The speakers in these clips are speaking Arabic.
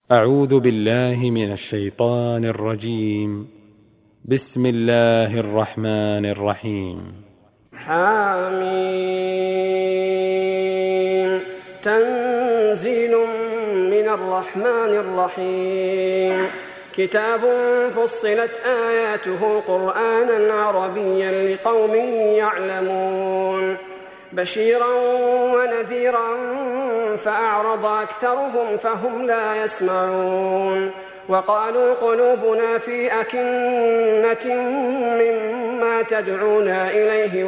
أعوذ بالله من الشيطان الرجيم. بسم الله الرحمن الرحيم. حميم. تنزيل من الرحمن الرحيم. كتاب فصلت آياته قرآنا عربيا لقوم يعلمون بشيرا ونذيرا فأعرض أكثرهم فهم لا يسمعون وقالوا قلوبنا في أكنة مما تدعونا إليه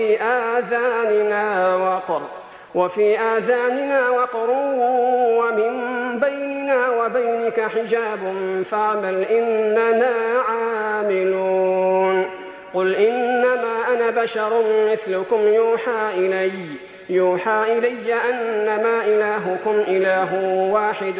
وفي آذاننا وقر ومن بيننا وبينك حجاب فاعمل إننا عاملون. قل إنما أنا بشر مثلكم يوحى إلي أنما إلهكم إله واحد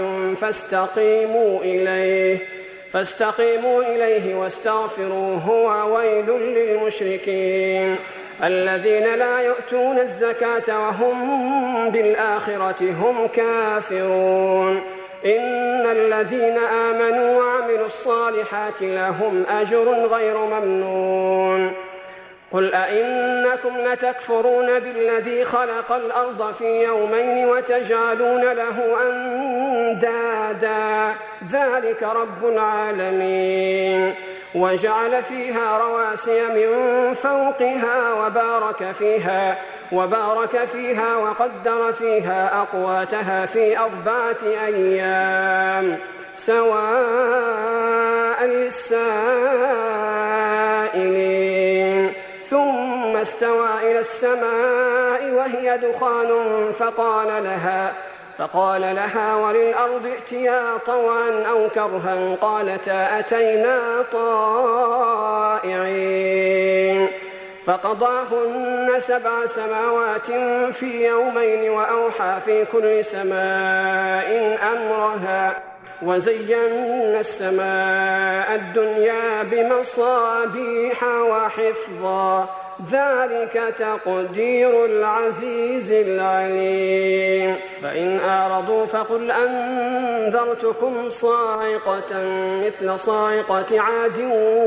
فاستقيموا إليه واستغفروه وويل للمشركين الذين لا يؤتون الزكاة وهم بالآخرة هم كافرون. إن الذين آمنوا وعملوا الصالحات لهم أجر غير ممنون. قل أئنكم لتكفرون بالذي خلق الأرض في يومين وتجعلون له أندادا ذلك رب العالمين. وجعل فيها رواسي من فوقها وبارك فيها وقدر فيها أقواتها في 4 أيام سواء للسائلين. ثم استوى إلى السماء وهي دخان فقال لها وللأرض ائتيا طوعا أو كرها قالتا أتينا طائعين. فقضاهن 7 سماوات في يومين وأوحى في كل سماء أمرها وزينا السماء الدنيا بمصابيح وحفظا ذلك تقدير العزيز العليم. فإن أعرضوا فقل أنذرتكم صاعقة مثل صاعقة عاد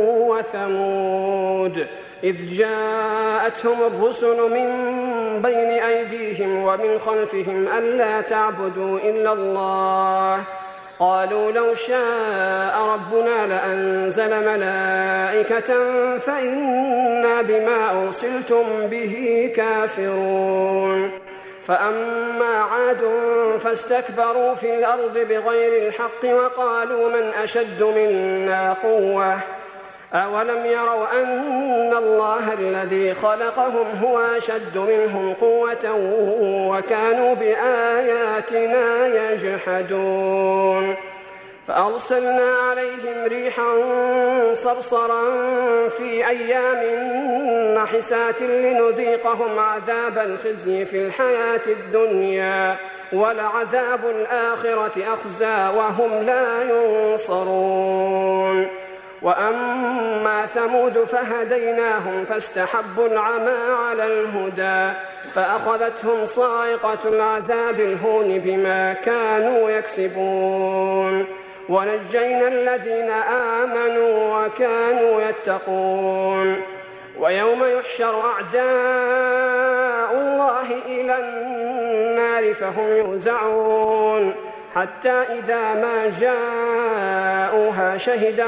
وثمود إذ جاءتهم الرسل من بين أيديهم ومن خلفهم ألا تعبدوا إلا الله قالوا لو شاء ربنا لأنزل ملائكة فإنا بما أرسلتم به كافرون. فأما عاد فاستكبروا في الأرض بغير الحق وقالوا من أشد منا قوة أولم يروا أن الله الذي خلقهم هو أشد منهم قوة وكانوا بآياتنا يجحدون. فأرسلنا عليهم ريحا صرصرا في أيام نحسات لنذيقهم عذاب الخزي في الحياة الدنيا ولعذاب الآخرة أخزى وهم لا ينصرون. وأما ثمود فهديناهم فاستحبوا العمى على الهدى فأخذتهم صاعقة العذاب الهون بما كانوا يكسبون. ونجينا الذين آمنوا وكانوا يتقون. ويوم يحشر أعداء الله إلى النار فهم يوزعون حتى إذا ما جاءوها شهد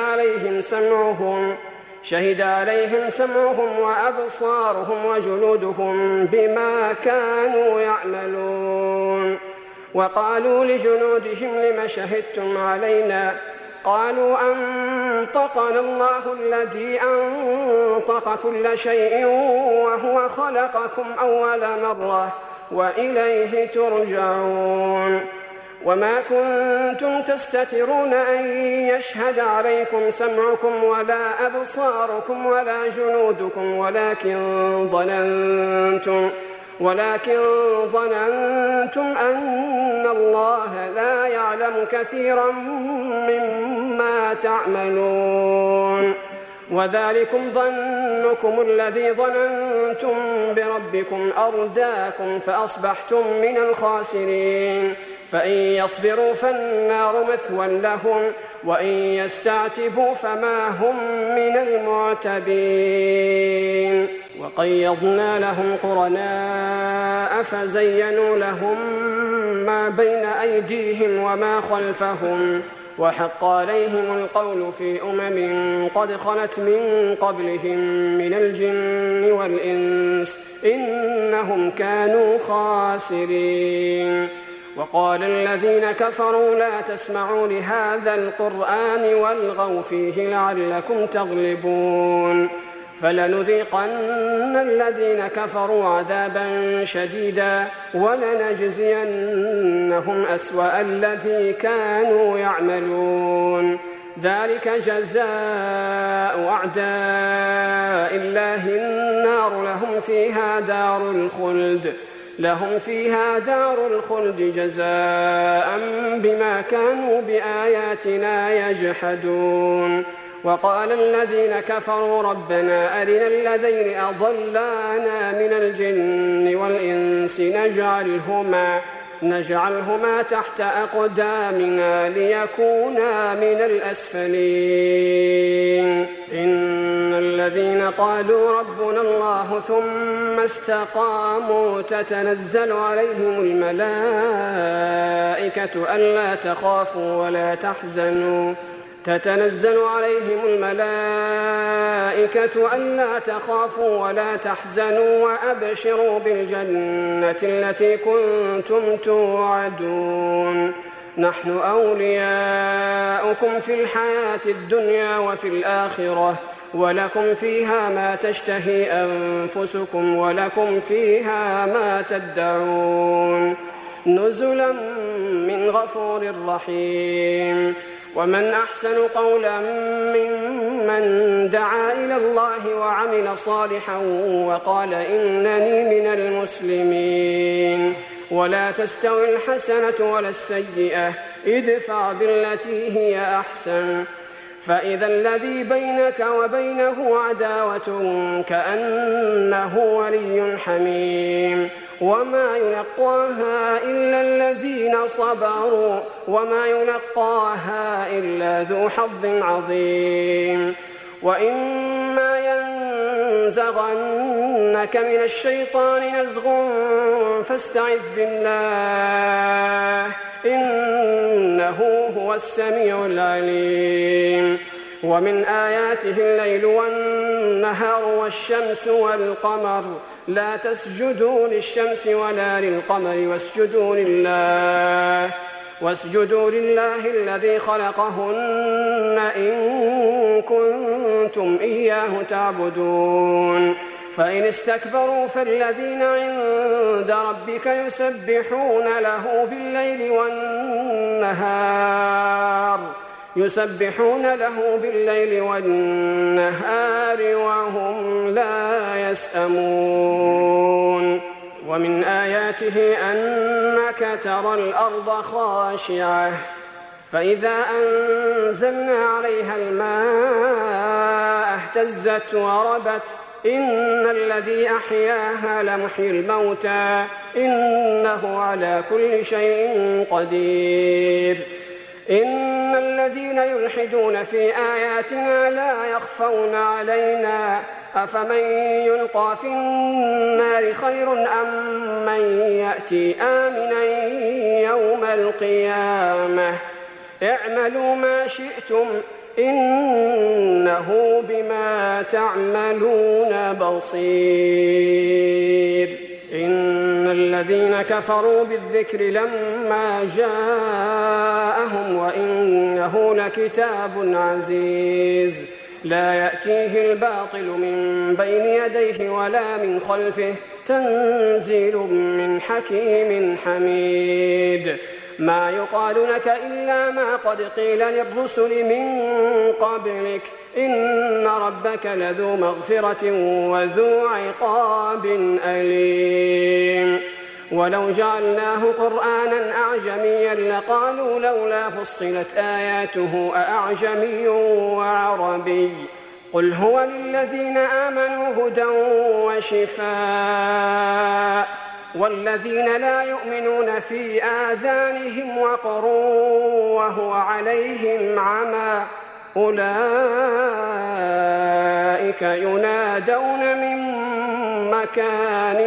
عليهم سمعهم وأبصارهم وجلودهم بما كانوا يعملون. وقالوا لجنودهم لم شهدتم علينا قالوا أنطقنا الله الذي أنطق كل شيء وهو خلقكم أول مرة وإليه ترجعون. وما كنتم تستترون أن يشهد عليكم سمعكم ولا أبصاركم ولا جنودكم ولكن ظننتم أن الله لا يعلم كثيرا مما تعملون. وذلكم ظنكم الذي ظننتم بربكم أرداكم فأصبحتم من الخاسرين. فإن يصبروا فالنار مثوى لهم وإن يستعتبوا فما هم من المعتبين. وقيضنا لهم قرناء فزينوا لهم ما بين أيديهم وما خلفهم وحق عليهم القول في قد خلت من قبلهم من الجن والإنس إنهم كانوا خاسرين. وقال الذين كفروا لا تسمعوا لهذا القرآن والغوا فيه لعلكم تغلبون. فلنذيقن الذين كفروا عذابا شديدا ولنجزينهم أسوأ الذي كانوا يعملون. ذلك جزاء أعداء الله النار لهم فيها دار الخلد جزاء بما كانوا بآياتنا يجحدون. وقال الذين كفروا ربنا أرنا الذين أضلانا من الجن والإنس نجعلهما تحت أقدامنا ليكونا من الأسفلين. إن الذين قالوا ربنا الله ثم استقاموا تتنزل عليهم الملائكة ألا تخافوا ولا تحزنوا وأبشروا بالجنة التي كنتم توعدون. نحن أولياؤكم في الحياة الدنيا وفي الآخرة ولكم فيها ما تشتهي أنفسكم ولكم فيها ما تدعون. نزلا من غفور رحيم. ومن أحسن قولا ممن دعا إلى الله وعمل صالحا وقال إنني من المسلمين. ولا تستوي الحسنة ولا السيئة ادفع بالتي هي أحسن فإذا الذي بينك وبينه عداوة كأنه ولي حميم. وما يلقاها إلا الذين صبروا وما يلقاها إلا ذو حظ عظيم. وإما ينزغنك من الشيطان نزغ فاستعذ بالله إنه هو السميع العليم. ومن آياته الليل والنهار والشمس والقمر لا تسجدوا للشمس ولا للقمر واسجدوا لله الذي خلقهن إن كنتم إياه تعبدون. فإن استكبروا فالذين عند ربك يسبحون له بالليل والنهار وهم لا يسأمون. ومن آياته أنك ترى الأرض خاشعة فإذا أنزلنا عليها الماء اهتزت وربت إن الذي أحياها لمحيي الموتى إنه على كل شيء قدير. إن الذين يلحدون في آياتنا لا يخفون علينا أفمن يلقى في النار خير أم من يأتي آمنا يوم القيامة اعملوا ما شئتم إنه بما تعملون بصير. إن الذين كفروا بالذكر لما جاءهم وإنه لكتاب عزيز لا يأتيه الباطل من بين يديه ولا من خلفه تنزيل من حكيم حميد. ما يقال لك إلا ما قد قيل للرسل من قبلك إن ربك لذو مغفرة وذو عقاب أليم. ولو جعلناه قرآنا أعجميا لقالوا لولا فصلت آياته أأعجمي وعربي قل هو للذين آمنوا هدى وشفاء والذين لا يؤمنون في آذانهم وقر وهو عليهم عمى أولئك ينادون من مكان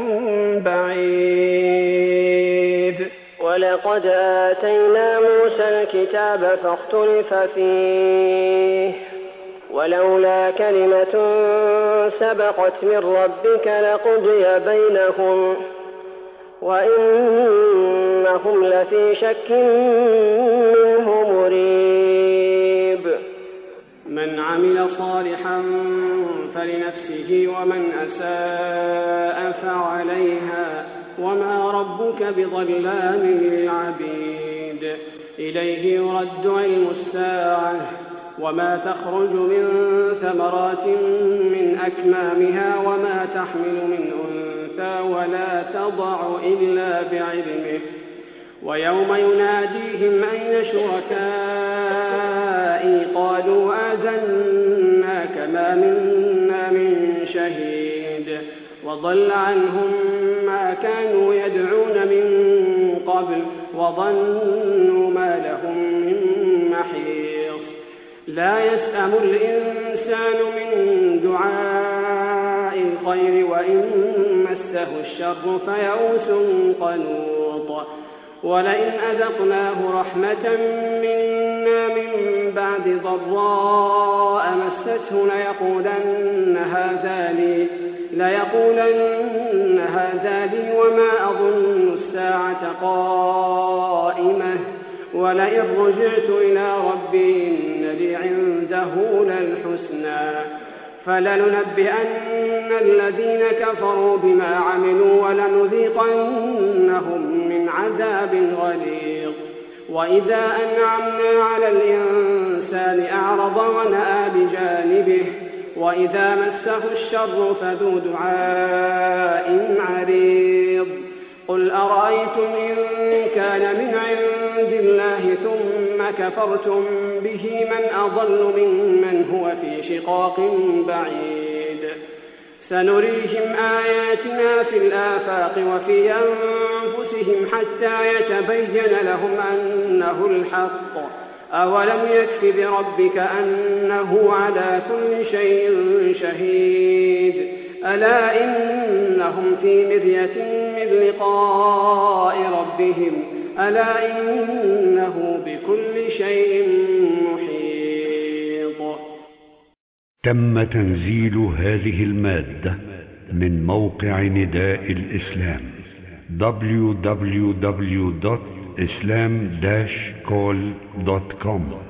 بعيد. ولقد آتينا موسى الكتاب فاختلف فيه ولولا كلمة سبقت من ربك لقضي بينهم وإنهم لفي شك منه مريب. من عمل صالحا فلنفسه ومن أساء فعليها وما ربك بظلام للعبيد. إليه يرد علم الساعة وما تخرج من ثمرات من أكمامها وما تحمل من أنثى ولا تضع إلا بعلمه. ويوم يناديهم أين شركائي قالوا آذناك ما منا من شهيد وضل عنهم ما كانوا يدعون من قبل وظنوا ما لهم من محيص. لا يسأم الإنسان من دعاء الخير وإن مسه الشر فيئوس قنوط. ولئن أذقناه رحمة منا من بعد ضراء مسته ليقولن هذا لي وما أظن الساعة قائمة ولئن رجعت إلى ربي إن لي عنده للحسنى فلننبئن الذين كفروا بما عملوا ولنذيقنهم من عذاب غليظ. وإذا أنعمنا على الإنسان أعرض ونأى بجانبه وإذا مسه الشر فذو دعاء عريض. قل أرأيتم إن كان من عند الله ثم كفرتم به من أضل ممن هو في شقاق بعيد. سنريهم آياتنا في الآفاق وفي أنفسهم حتى يتبين لهم أنه الحق. أولم يكف بربك أنه على كل شيء شهيد. ألا إنهم في مرية من لقاء ربهم ألا إنه بكل شيء محيط. تم تنزيل هذه المادة من موقع نداء الإسلام www.islam-call.com